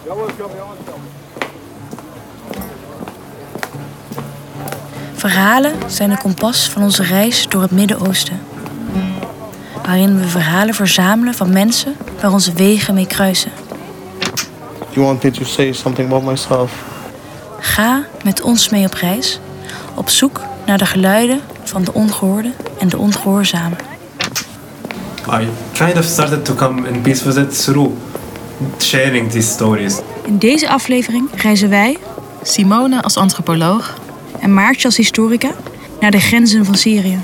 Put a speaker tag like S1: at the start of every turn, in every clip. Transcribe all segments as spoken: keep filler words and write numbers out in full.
S1: Verhalen zijn de kompas van onze reis door het Midden-Oosten. Waarin we verhalen verzamelen van mensen waar onze wegen mee kruisen.
S2: You want me to say something about myself?
S1: Ga met ons mee op reis, op zoek naar de geluiden van de ongehoorde en de ongehoorzamen.
S3: I kind of started to come in peace with it through sharing these stories.
S1: In deze aflevering reizen wij,
S4: Simone als antropoloog
S1: en Maartje als historica, naar de grenzen van Syrië.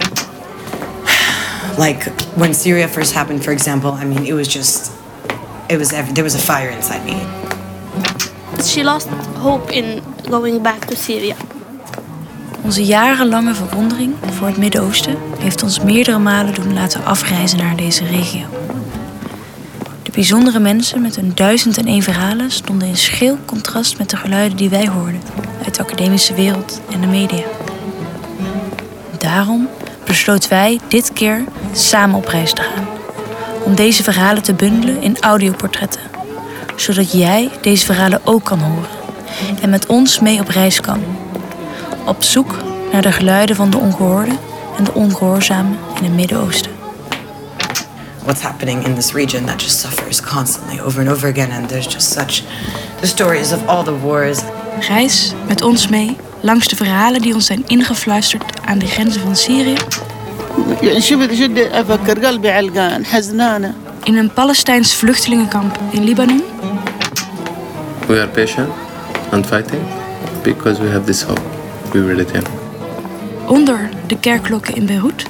S5: Like when Syria first happened, for example, I mean, it was just, it was there was a fire inside me.
S6: She lost hope in going back to Syria.
S1: Onze jarenlange verwondering voor het Midden-Oosten heeft ons meerdere malen doen laten afreizen naar deze regio. De bijzondere mensen met hun duizend en één verhalen stonden in schril contrast met de geluiden die wij hoorden uit de academische wereld en de media. Daarom besloten wij dit keer samen op reis te gaan. Om deze verhalen te bundelen in audioportretten. Zodat jij deze verhalen ook kan horen. En met ons mee op reis kan. Op zoek naar de geluiden van de ongehoorde en de ongehoorzamen in het Midden-Oosten.
S5: What's happening in this region that just suffers constantly over and over again. And there's just such the stories of all the wars.
S1: Reis met ons mee langs de verhalen die ons zijn ingefluisterd aan de grenzen van Syrië. In een Palestijns vluchtelingenkamp in Libanon.
S7: We are patient and fighting because we have this hope. We will return.
S1: Onder de kerkklokken in Beirut.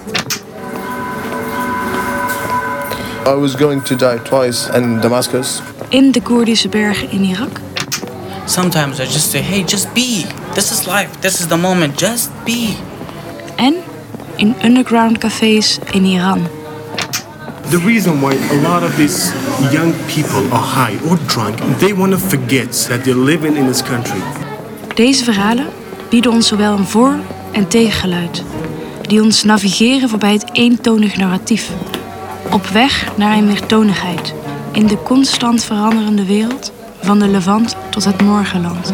S2: I was going to die twice in Damascus.
S1: In de Koerdische bergen in Irak.
S8: Sometimes I just say, hey, just be. This is life. This is the moment. Just be.
S1: En in underground cafés in Iran.
S9: The reason why a lot of these young people are high or drunk, they want to forget that they're living in this country.
S1: Deze verhalen bieden ons zowel een voor- en tegengeluid, die ons navigeren voorbij het eentonig narratief. Op weg naar een meertonigheid in de constant veranderende wereld van de Levant tot het Morgenland.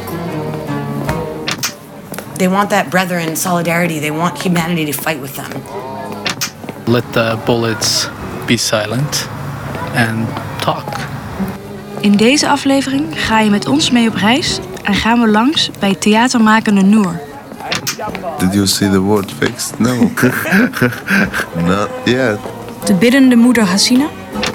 S5: They want that brethren solidarity. They want humanity to fight with them.
S10: Let the bullets be silent and talk.
S1: In deze aflevering ga je met ons mee op reis en gaan we langs bij theatermakende Noor.
S11: Did you see the word fixed? No. Not yet.
S1: De biddende moeder Hassina.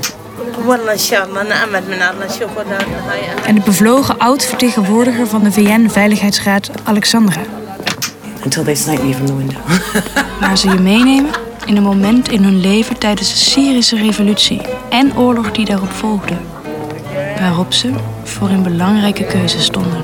S1: En de bevlogen oud-vertegenwoordiger van de V N-veiligheidsraad Alexandra.
S5: Until they snipe me from the window.
S1: Waar ze je meenemen in een moment in hun leven tijdens de Syrische revolutie en oorlog die daarop volgde. Waarop ze voor een belangrijke keuze stonden.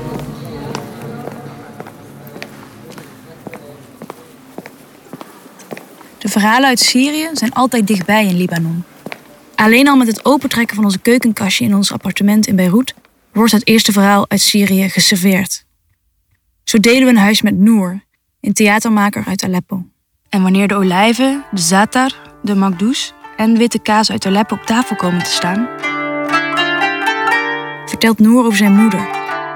S1: De verhalen uit Syrië zijn altijd dichtbij in Libanon. Alleen al met het opentrekken van onze keukenkastje in ons appartement in Beirut wordt het eerste verhaal uit Syrië geserveerd. Zo delen we een huis met Noor, een theatermaker uit Aleppo. En wanneer de olijven, de zatar, de makdous en witte kaas uit Aleppo op tafel komen te staan, vertelt Noor over zijn moeder,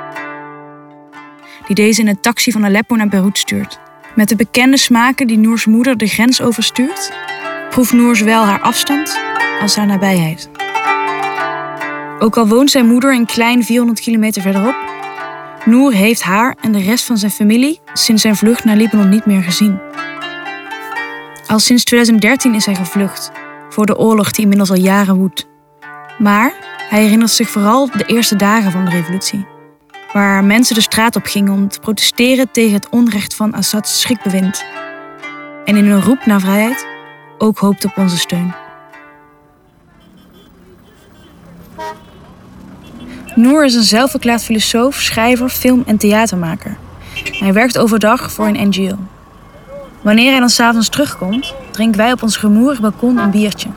S1: die deze in een taxi van Aleppo naar Beirut stuurt. Met de bekende smaken die Noors moeder de grens overstuurt, proeft Noor zowel haar afstand als haar nabijheid. Ook al woont zijn moeder een klein vierhonderd kilometer verderop, Noor heeft haar en de rest van zijn familie sinds zijn vlucht naar Libanon niet meer gezien. Al sinds twintig dertien is hij gevlucht, voor de oorlog die inmiddels al jaren woedt. Maar hij herinnert zich vooral de eerste dagen van de revolutie, waar mensen de straat op gingen om te protesteren tegen het onrecht van Assads schrikbewind. En in hun roep naar vrijheid ook hoopte op onze steun. Noor is een zelfverklaard filosoof, schrijver, film- en theatermaker. Hij werkt overdag voor een N G O. Wanneer hij dan 's avonds terugkomt, drinken wij op ons rumoerig balkon een biertje.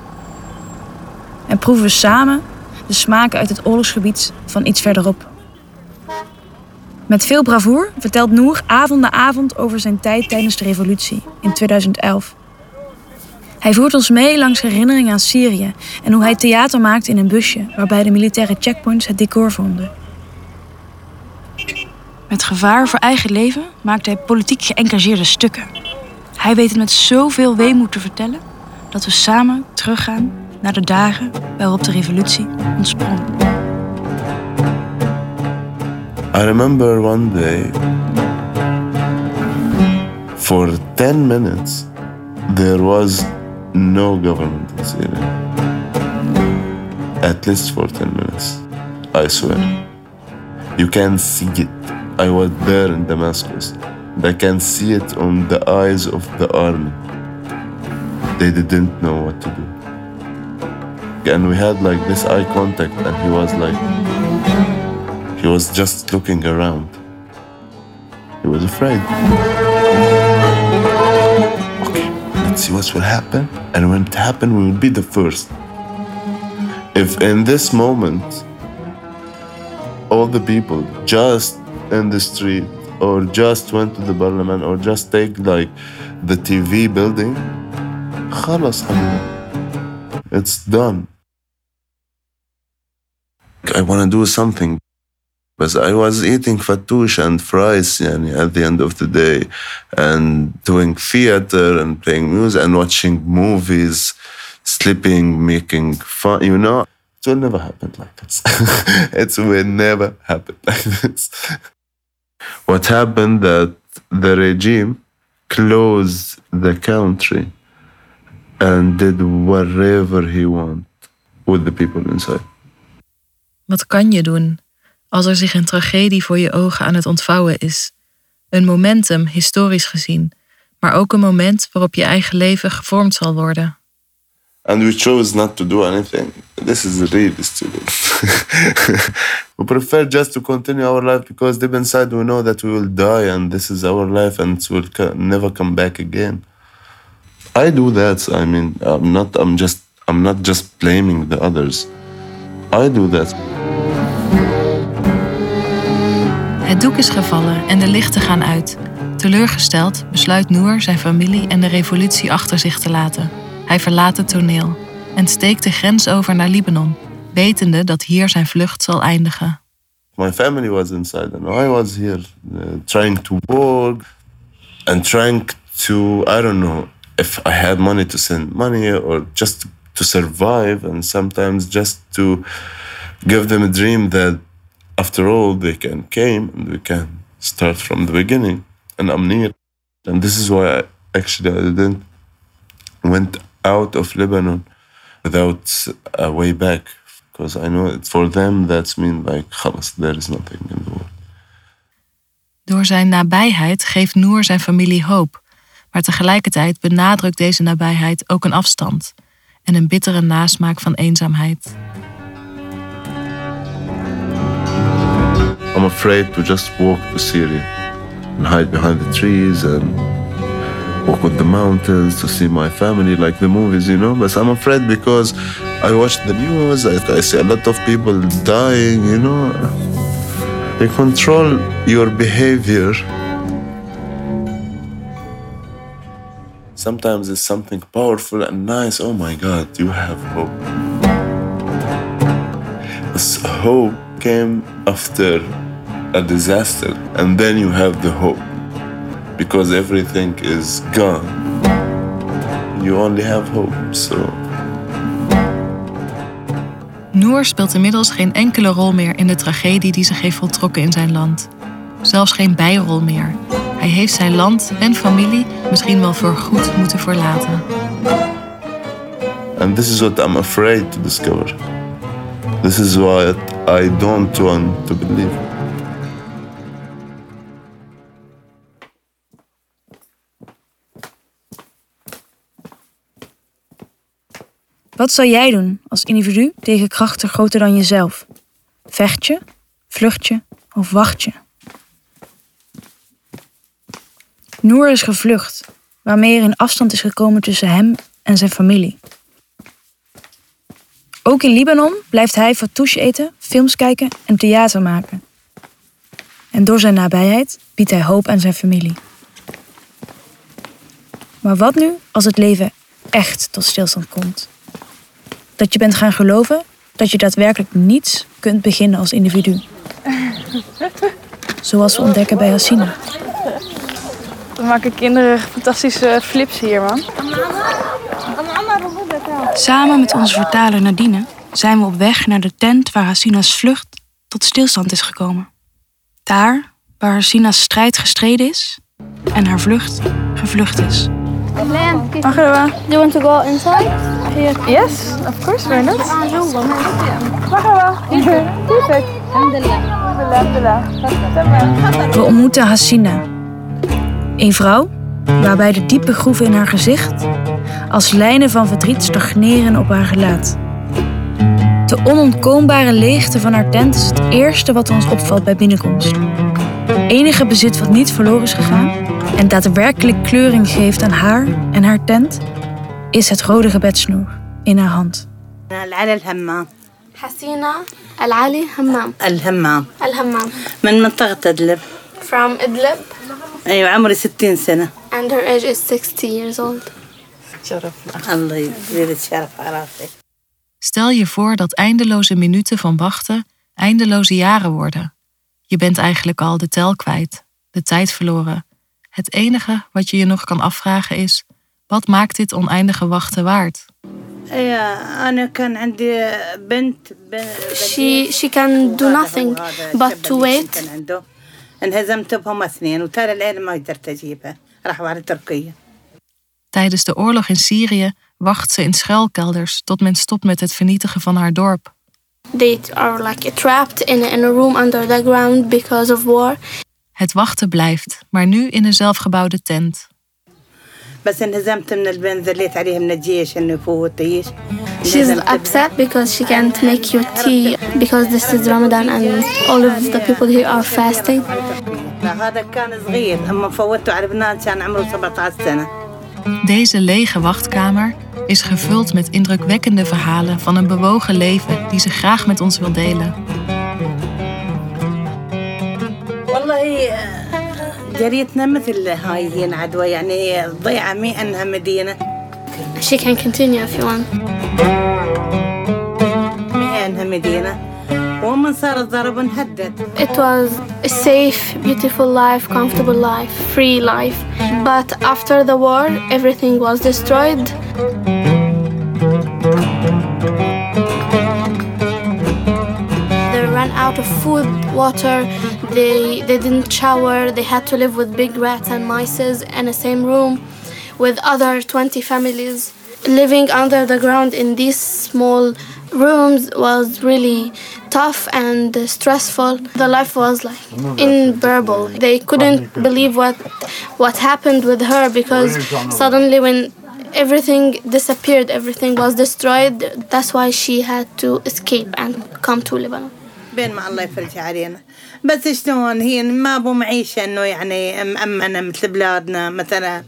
S1: En proeven we samen de smaken uit het oorlogsgebied van iets verderop. Met veel bravoer vertelt Noor avond na avond over zijn tijd tijdens de revolutie in tweeduizend elf. Hij voert ons mee langs herinneringen aan Syrië en hoe hij theater maakte in een busje waarbij de militaire checkpoints het decor vormden. Met gevaar voor eigen leven maakte hij politiek geëngageerde stukken. Hij weet het met zoveel weemoed te vertellen dat we samen teruggaan naar de dagen waarop de revolutie ontsprong.
S11: I remember one day, for ten minutes, there was no government in Syria. At least for ten minutes, I swear. You can see it. I was there in Damascus. I can see it on the eyes of the army. They didn't know what to do. And we had like this eye contact, and he was like, he was just looking around. He was afraid. Okay, let's see what will happen. And when it happens, we will be the first. If in this moment, all the people just in the street or just went to the parliament or just take like the T V building, خلاص حبيبي. It's done. I want to do something. But I was eating fattoush and fries yani, at the end of the day, and doing theater and playing music and watching movies, sleeping, making fun, you know. It will never happen like this. It will never happen like this. What happened that the regime closed the country and did whatever he wanted with the people inside.
S4: Wat kan je doen als er zich een tragedie voor je ogen aan het ontvouwen is? Een momentum, historisch gezien, maar ook een moment waarop je eigen leven gevormd zal worden.
S11: And we chose not to do anything. This is really stupid. We prefer just to continue our life because deep inside we know that we will die and this is our life and it will never come back again. I do that. I mean, I'm not. I'm just. I'm not just blaming the others. I do that.
S4: Het doek is gevallen en de lichten gaan uit. Teleurgesteld besluit Noor zijn familie en de revolutie achter zich te laten. Hij verlaat het toneel en steekt de grens over naar Libanon, wetende dat hier zijn vlucht zal eindigen.
S11: My family was inside and I was here uh, trying to work and trying to, I don't know, if I had money to send money or just to survive and sometimes just to give them a dream that after all they can came and we can start from the beginning. And I'm near. And this is why I actually I didn't went out of Lebanon without a way back. Because I know it, for them that's mean like khalas, there is nothing in the world.
S4: Door zijn nabijheid geeft Noor zijn familie hoop. Maar tegelijkertijd benadrukt deze nabijheid ook een afstand en een bittere nasmaak van eenzaamheid.
S11: I'm afraid to just walk to Syria and hide behind the trees and walk on the mountains to see my family like the movies, you know. But I'm afraid because I watch the news, I, I see a lot of people dying, you know. They control your behavior. Sometimes it's something powerful and nice. Oh my God, you have hope. This hope came after a disaster, and then you have the hope because everything is gone. You only have hope, so.
S4: Noor speelt inmiddels geen enkele rol meer in de tragedie die zich heeft voltrokken in zijn land. Zelfs geen bijrol meer. Hij heeft zijn land en familie misschien wel voor goed moeten verlaten.
S11: And this is what I'm afraid to discover. This is what I don't want to believe.
S1: Wat zou jij doen als individu tegen krachten groter dan jezelf? Vecht je, vlucht je of wacht je? Noor is gevlucht, waarmee er een afstand is gekomen tussen hem en zijn familie. Ook in Libanon blijft hij fattoush eten, films kijken en theater maken. En door zijn nabijheid biedt hij hoop aan zijn familie. Maar wat nu als het leven echt tot stilstand komt. Dat je bent gaan geloven dat je daadwerkelijk niets kunt beginnen als individu. Zoals we ontdekken bij Hasina.
S12: We maken kinderen fantastische flips hier, man.
S1: Samen met onze vertaler Nadine zijn we op weg naar de tent waar Hasina's vlucht tot stilstand is gekomen. Daar waar Hasina's strijd gestreden is en haar vlucht gevlucht is.
S12: Marhaba.
S6: Do you want to go inside?
S12: Yes, of course, why not? Marhaba. Perfect.
S1: We ontmoeten Hasina. Een vrouw waarbij de diepe groeven in haar gezicht als lijnen van verdriet stagneren op haar gelaat. De onontkoombare leegte van haar tent is het eerste wat ons opvalt bij binnenkomst. Enige bezit wat niet verloren is gegaan en daadwerkelijk kleuring geeft aan haar en haar tent, is het rode gebedsnoer in haar hand.
S6: حسينة العالي همام.
S13: الهمام.
S6: الهمام.
S13: من منطقة إدلب.
S6: From Idlib.
S13: أيوة عمري ستين سنة.
S6: And her age is sixty years old.
S13: شرف الله يزيد الشرف على راسك.
S4: Stel je voor dat eindeloze minuten van wachten eindeloze jaren worden. Je bent eigenlijk al de tel kwijt, de tijd verloren. Het enige wat je je nog kan afvragen is, wat maakt dit oneindige wachten waard?
S6: She, she can do nothing but to wait.
S4: Tijdens de oorlog in Syrië wacht ze in schuilkelders tot men stopt met het vernietigen van haar dorp.
S6: They are like trapped in a, in a room under the ground because of war.
S4: Het wachten blijft, maar nu in een zelfgebouwde tent.
S6: She's upset because she can't make you tea because this is Ramadan and all of the people here are fasting.
S4: Deze lege wachtkamer is gevuld met indrukwekkende verhalen van een bewogen leven die ze graag met ons wil delen.
S6: She can continue if you want. It was a safe, beautiful life, comfortable life, free life. But after the war, everything was destroyed. They ran out of food, water, they, they didn't shower, they had to live with big rats and mice in the same room with other twenty families. Living under the ground in these small rooms was really tough and stressful. The life was like unbearable. They couldn't believe what what happened with her because suddenly when everything disappeared, everything was destroyed. That's why she had to escape and come to Lebanon.
S13: بين ما الله يفرج علينا بس شلون هي ما بو معيشة إنه يعني مأمنة مثل بلادنا مثلا.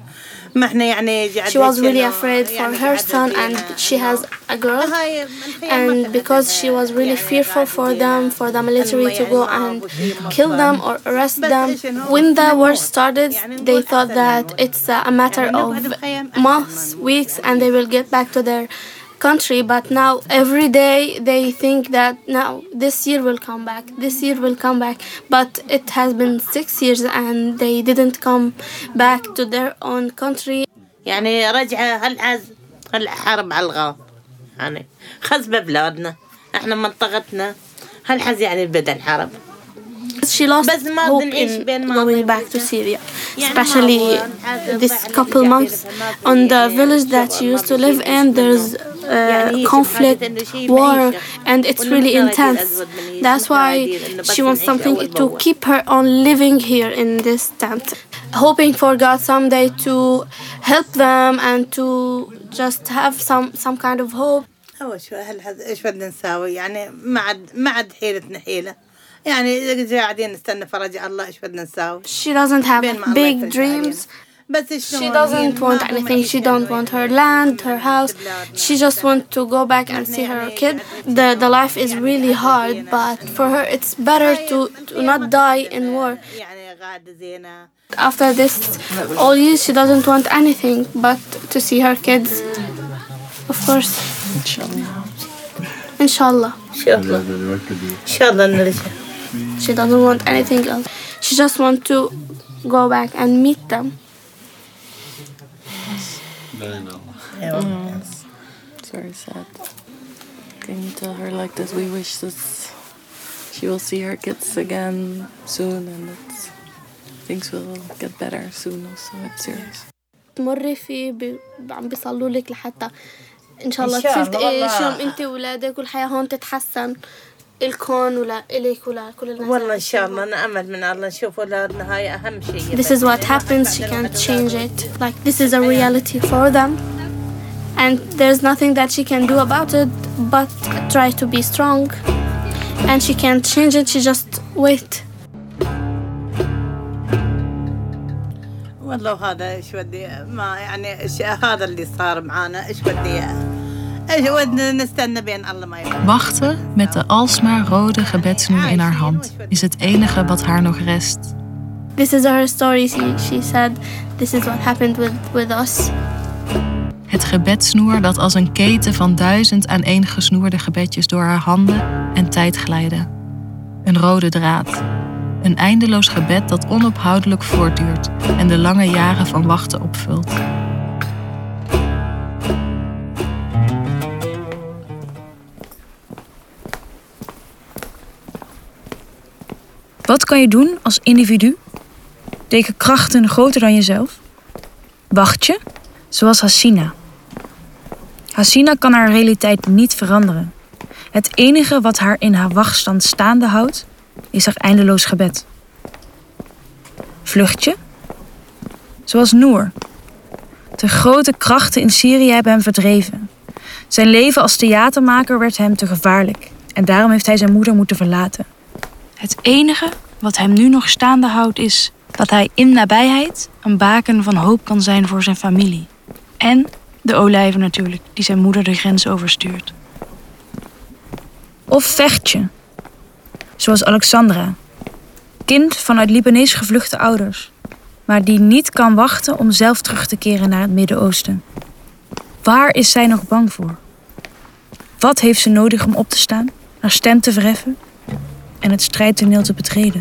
S6: She was really afraid for her son and she has a girl, and because she was really fearful for them, for the military to go and kill them or arrest them. When the war started, they thought that it's a matter of months, weeks, and they will get back to their country. But now every day they think that now this year will come back, this year will come back. But it has been six years and they didn't come back to their own country.
S13: يعني رجعة هالحز هالحرب على الغاب يعني خزبة بلادنا احنا منطقتنا هالحز يعني بدأ الحرب.
S6: She lost hope in going back to Syria, especially this couple months. On the village that she used to live in, there's uh, conflict, war, and it's really intense. That's why she wants something to keep her on living here in this tent, hoping for God someday to help them and to just have some some kind of hope.
S13: أول شو هالحز إيش بدنا نساوي يعني ما عاد ما عاد حيلتنا حيلة. يعني قاعدين نستنى فرج الله إيش بدنا نساوي.
S6: She doesn't have big dreams. She doesn't want anything. She don't want her land, her house. She just wants to go back and see her kid. The the life is really hard, but for her it's better to, to not die in war. After this all years, she doesn't want anything but to see her kids. Of course. Inshallah. Inshallah.
S13: Inshallah. Inshallah.
S6: She doesn't want anything else. She just wants to go back and meet them.
S14: Yeah. Mm. It's very sad. Can you tell her like that we wish that she will see her kids again soon and that things will get better soon also. It's serious.
S6: تمري فيه عم بيصلوا لك لحتى إن شاء الله تصير تعيش يوم أنت وولادك والحياة هون تتحسن الكون ولا إليك ولا كل الناس.
S13: والله إن شاء الله نأمل من الله نشوف أولادنا هاي أهم شيء.
S6: This is what happens. She can't change it. Like this is a reality for them, and there's nothing that she can do about it but try to be strong. And she can't change it. She just wait.
S13: والله هذا إيش بدي ما يعني إيش هذا اللي صار معانا إيش بدي إيش ودنا نستنى بين الله ما يبقى.
S4: Wachten met de alsmaar rode gebedsnoer in haar hand is het enige wat haar nog rest.
S6: This is her story. She, she said, this is what happened with, with us.
S4: Het gebedsnoer dat als een keten van duizend aaneengesnoerde gebedjes door haar handen en tijd glijden. Een rode draad. Een eindeloos gebed dat onophoudelijk voortduurt en de lange jaren van wachten opvult.
S1: Wat kan je doen als individu tegen krachten groter dan jezelf? Wacht je, zoals Hasina. Hasina kan haar realiteit niet veranderen. Het enige wat haar in haar wachtstand staande houdt, is haar eindeloos gebed. Vlucht je? Zoals Noor. De grote krachten in Syrië hebben hem verdreven. Zijn leven als theatermaker werd hem te gevaarlijk en daarom heeft hij zijn moeder moeten verlaten. Het enige wat hem nu nog staande houdt is dat hij in nabijheid een baken van hoop kan zijn voor zijn familie. En de olijven natuurlijk, die zijn moeder de grens overstuurt. Of vecht je, zoals Alexandra, kind vanuit Libanees gevluchte ouders, maar die niet kan wachten om zelf terug te keren naar het Midden-Oosten. Waar is zij nog bang voor? Wat heeft ze nodig om op te staan, haar stem te verheffen en het strijdtoneel te betreden?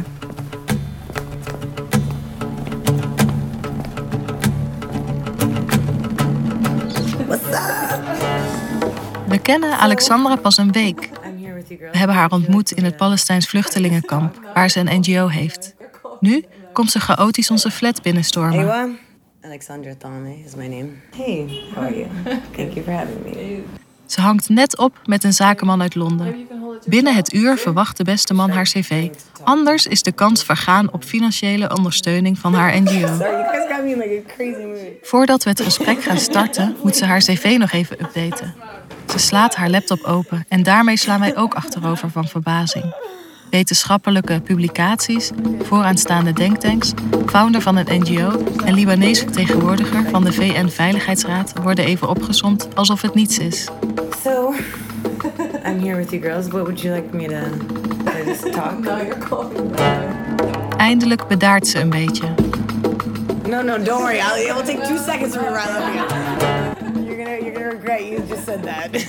S4: We kennen Alexandra pas een week. We hebben haar ontmoet in het Palestijns vluchtelingenkamp, waar ze een N G O heeft. Nu komt ze chaotisch onze flat binnenstormen.
S5: Ewa, Alexandra Thame is my name. Hey, how are you? Thank you for having me.
S4: Ze hangt net op met een zakenman uit Londen. Binnen het uur verwacht de beste man haar cv. Anders is de kans vergaan op financiële ondersteuning van haar N G O. Voordat we het gesprek gaan starten, moet ze haar cv nog even updaten. Ze slaat haar laptop open en daarmee slaan wij ook achterover van verbazing. Wetenschappelijke publicaties, vooraanstaande denktanks, founder van een N G O en Libanees vertegenwoordiger van de V N-veiligheidsraad worden even opgesomd alsof het niets is.
S5: So, I'm here with you girls. What would you like me to, to just talk? No, you're calling me.
S4: Eindelijk bedaart ze een beetje.
S5: No, no, don't worry. I'll, it will take two seconds for me right up here. You're gonna, you're gonna regret you just said that.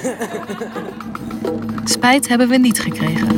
S4: Spijt hebben we niet gekregen.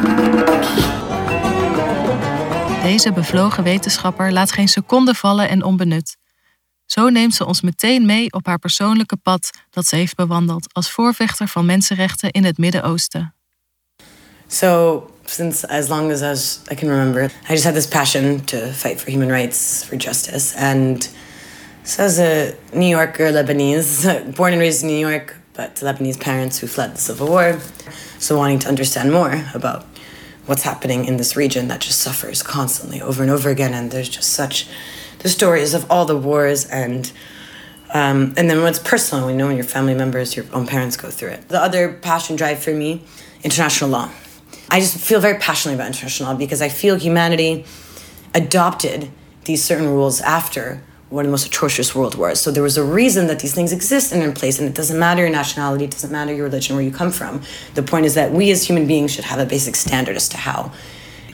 S4: Deze bevlogen wetenschapper laat geen seconde vallen en onbenut. Zo neemt ze ons meteen mee op haar persoonlijke pad dat ze heeft bewandeld als voorvechter van mensenrechten in het Midden-Oosten.
S5: So, since as long as, as I can remember, I just had this passion to fight for human rights, for justice. And so as a New Yorker, Lebanese, born and raised in New York, but Lebanese parents who fled the Civil War. So wanting to understand more about what's happening in this region that just suffers constantly over and over again. And there's just such the stories of all the wars and um, and then what's personal, you know, when your family members, your own parents go through it. The other passion drive for me, international law. I just feel very passionately about international law because I feel humanity adopted these certain rules after one of the most atrocious world wars. So there was a reason that these things exist and are in place, and it doesn't matter your nationality, it doesn't matter your religion, where you come from. The point is that we as human beings should have a basic standard as to how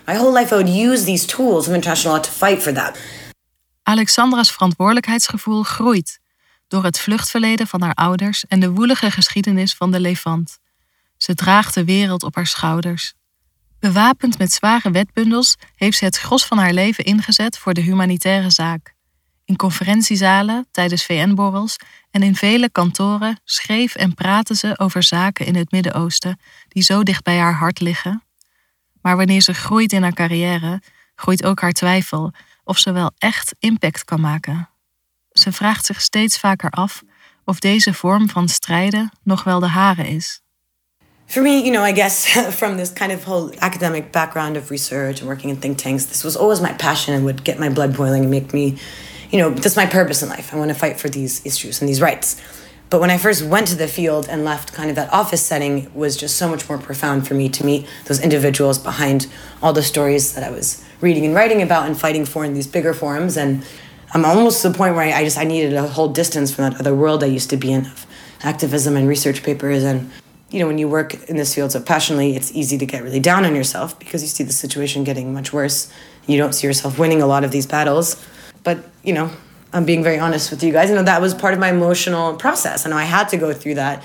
S5: My whole life I would use these tools of international law to fight for that.
S4: Alexandra's verantwoordelijkheidsgevoel groeit door het vluchtverleden van haar ouders en de woelige geschiedenis van de Levant. Ze draagt de wereld op haar schouders. Bewapend met zware wetbundels heeft ze het gros van haar leven ingezet voor de humanitaire zaak. In conferentiezalen, tijdens V N-borrels en in vele kantoren schreef en praatte ze over zaken in het Midden-Oosten die zo dicht bij haar hart liggen. Maar wanneer ze groeit in haar carrière, groeit ook haar twijfel of ze wel echt impact kan maken. Ze vraagt zich steeds vaker af of deze vorm van strijden nog wel de hare is.
S5: For me, you know, I guess from this kind of whole academic background of research and working in think tanks, this was always my passion and would get my blood boiling and make me, you know, that's my purpose in life. I want to fight for these issues and these rights. But when I first went to the field and left kind of that office setting, it was just so much more profound for me to meet those individuals behind all the stories that I was reading and writing about and fighting for in these bigger forums. And I'm almost to the point where I just, I needed a whole distance from that other world I used to be in of activism and research papers. And, you know, when you work in this field so passionately, it's easy to get really down on yourself because you see the situation getting much worse. You don't see yourself winning a lot of these battles. But, you know, I'm being very honest with you guys. You know, that was part of my emotional process. I know I had to go through that.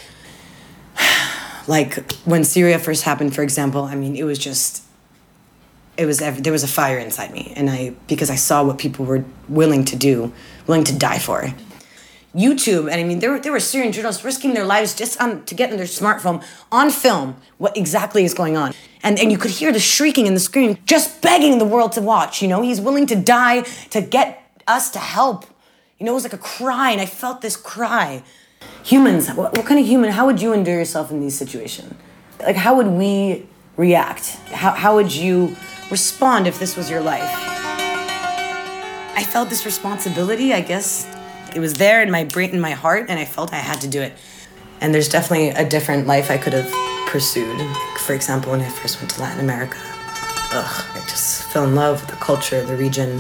S5: Like when Syria first happened, for example, I mean, it was just, it was, there was a fire inside me. And I, because I saw what people were willing to do, willing to die for. YouTube, and I mean, there were, there were Syrian journalists risking their lives just on, to get in their smartphone on film what exactly is going on. And, and you could hear the shrieking and the screaming, just begging the world to watch, you know? He's willing to die to get us to help. You know, it was like a cry, and I felt this cry. Humans, what, what kind of human, how would you endure yourself in these situations? Like, how would we react? How, how would you respond if this was your life? I felt this responsibility, I guess. It was there in my brain, in my heart, and I felt I had to do it. And there's definitely a different life I could have pursued. Like, for example, when I first went to Latin America, ugh, I just fell in love with the culture, the region.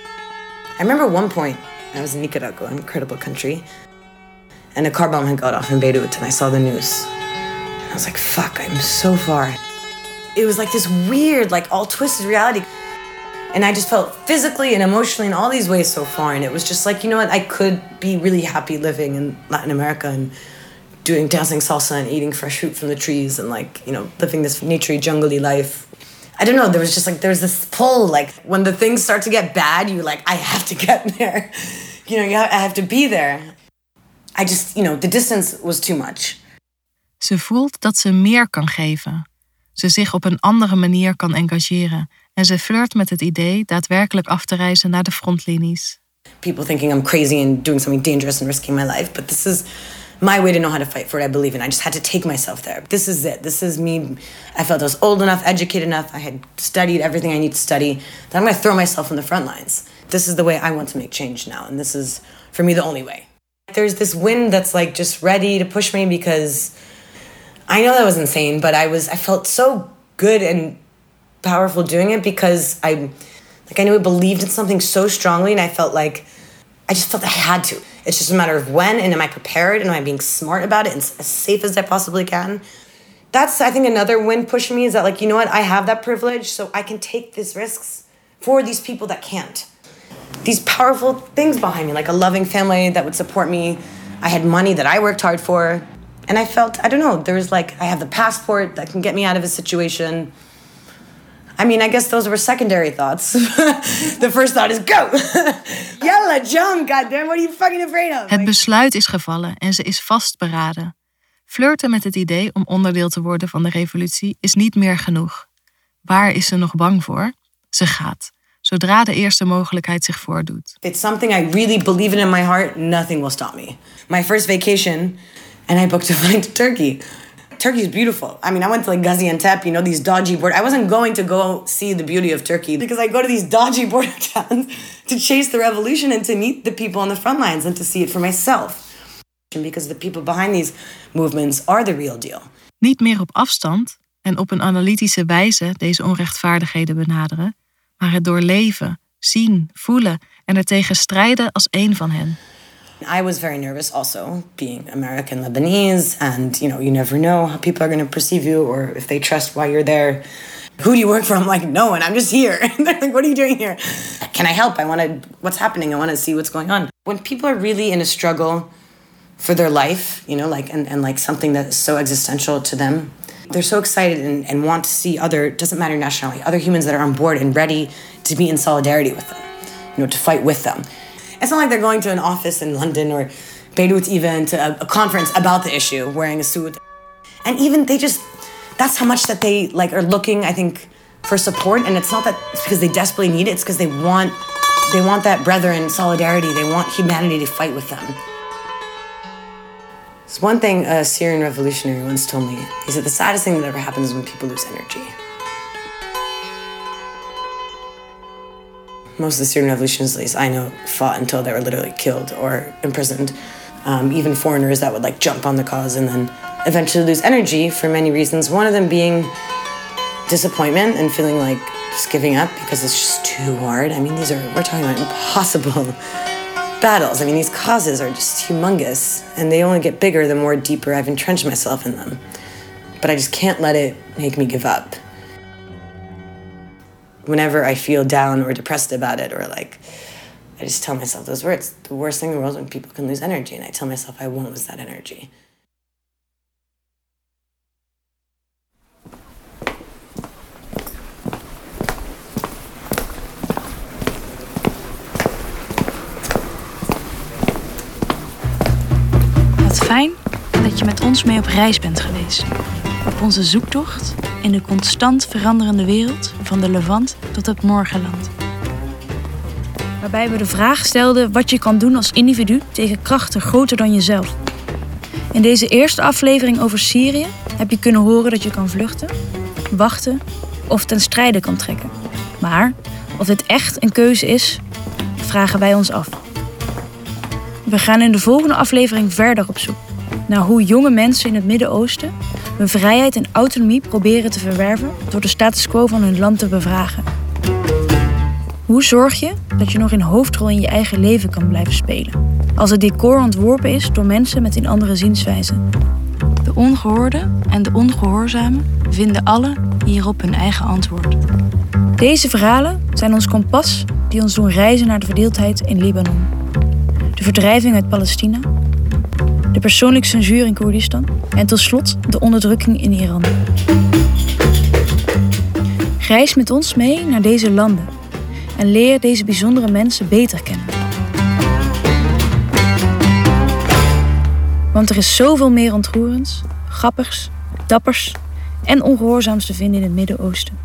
S5: I remember one point, I was in Nicaragua, an incredible country, and a car bomb had got off in Beirut, and I saw the news. And I was like, fuck, I'm so far. It was like this weird, like all twisted reality. And I just felt physically and emotionally in all these ways so far. And it was just like, you know what, I could be really happy living in Latin America and doing dancing salsa and eating fresh fruit from the trees and like, you know, living this naturey, jungly life. I don't know, there was just like, there was this pull, like when the things start to get bad, you're like, I have to get there. You know, you have, I have to be there. I just, you know, the distance was too much.
S4: Ze voelt dat ze meer kan geven. Ze zich op een andere manier kan engageren. En ze flirt met het idee daadwerkelijk af te reizen naar de frontlinies.
S5: People thinking I'm crazy and doing something dangerous and risking my life. But this is my way to know how to fight for what I believe in. I just had to take myself there. This is it. This is me. I felt I was old enough, educated enough. I had studied everything I need to study. That I'm going to throw myself on the front lines. This is the way I want to make change now. And this is, for me, the only way. There's this wind that's like just ready to push me because I know that was insane, but I was, I felt so good and powerful doing it because I, like I knew I believed in something so strongly and I felt like, I just felt I had to. It's just a matter of when and am I prepared and am I being smart about it and as safe as I possibly can. That's, I think, another wind pushing me is that like, you know what, I have that privilege so I can take these risks for these people that can't. These powerful things behind me, like a loving family that would support me. I had money that I worked hard for. And I felt, I don't know, there was like, I have the passport that can get me out of a situation. I mean, I guess those were secondary thoughts. The first thought is go. Yalla, jump, goddamn, what are you fucking afraid of?
S4: Het besluit is gevallen en ze is vastberaden. Flirten met het idee om onderdeel te worden van de revolutie is niet meer genoeg. Waar is ze nog bang voor? Ze gaat. Zodra de eerste mogelijkheid zich voordoet.
S5: It's something I really believe in in my heart, nothing will stop me. My first vacation, and I booked a flight to Turkey. Turkey is beautiful. I mean, I went to like Gaziantep, you know, these dodgy border. I wasn't going to go see the beauty of Turkey because I go to these dodgy border towns to chase the revolution and to meet the people on the front lines and to see it for myself. Because the people behind these movements are the real deal.
S4: Niet meer op afstand en op een analytische wijze deze onrechtvaardigheden benaderen, maar het doorleven, zien, voelen en er tegen strijden als één van hen.
S5: I was very nervous also, being American Lebanese, and you know, you never know how people are going to perceive you or if they trust why you're there. Who do you work for? I'm like, no one, I'm just here. And they're like, what are you doing here? Can I help? I want to, what's happening? I want to see what's going on. When people are really in a struggle for their life, you know, like, and, and like something that is so existential to them, they're so excited and, and want to see other, doesn't matter nationality, other humans that are on board and ready to be in solidarity with them, you know, to fight with them. It's not like they're going to an office in London or Beirut even, to a, a conference about the issue, wearing a suit. And even they just, that's how much that they like are looking, I think, for support. And it's not that it's because they desperately need it, it's because they want, they want that brethren solidarity. They want humanity to fight with them. There's one thing a Syrian revolutionary once told me. He said, the saddest thing that ever happens is when people lose energy. Most of the Syrian revolutionists I know fought until they were literally killed or imprisoned. Um, even foreigners that would like jump on the cause and then eventually lose energy for many reasons. One of them being disappointment and feeling like just giving up because it's just too hard. I mean, these are, we're talking about impossible battles. I mean, these causes are just humongous, and they only get bigger the more deeper I've entrenched myself in them. But I just can't let it make me give up. Whenever I feel down or depressed about it, or like, I just tell myself those words. The worst thing in the world is when people can lose energy, and I tell myself I won't lose that energy.
S1: Fijn dat je met ons mee op reis bent geweest. Op onze zoektocht in de constant veranderende wereld van de Levant tot het morgenland. Waarbij we de vraag stelden wat je kan doen als individu tegen krachten groter dan jezelf. In deze eerste aflevering over Syrië heb je kunnen horen dat je kan vluchten, wachten of ten strijde kan trekken. Maar of dit echt een keuze is, vragen wij ons af. We gaan in de volgende aflevering verder op zoek naar hoe jonge mensen in het Midden-Oosten hun vrijheid en autonomie proberen te verwerven door de status quo van hun land te bevragen. Hoe zorg je dat je nog een hoofdrol in je eigen leven kan blijven spelen, als het decor ontworpen is door mensen met een andere zienswijze? De ongehoorden en de ongehoorzamen vinden alle hierop hun eigen antwoord. Deze verhalen zijn ons kompas die ons doen reizen naar de verdeeldheid in Libanon. De verdrijving uit Palestina, de persoonlijke censuur in Koerdistan en tot slot de onderdrukking in Iran. Reis met ons mee naar deze landen en leer deze bijzondere mensen beter kennen. Want er is zoveel meer ontroerends, grappigs, dappers en ongehoorzaams te vinden in het Midden-Oosten.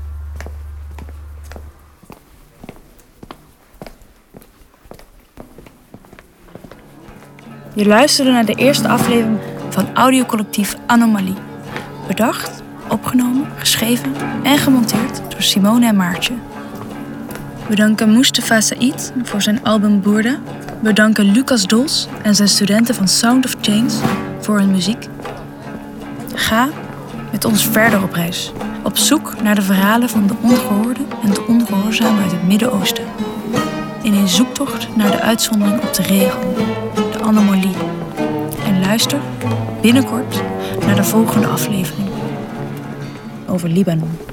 S1: Je luisterde naar de eerste aflevering van audiocollectief Anomalie. Bedacht, opgenomen, geschreven en gemonteerd door Simone en Maartje. We danken Mustafa Said voor zijn album Boerda. We danken Lucas Dols en zijn studenten van Sound of Change voor hun muziek. Ga met ons verder op reis. Op zoek naar de verhalen van de ongehoorden en de ongehoorzamen uit het Midden-Oosten. In een zoektocht naar de uitzondering op de regel. De anomalie. En luister binnenkort naar de volgende aflevering over Libanon.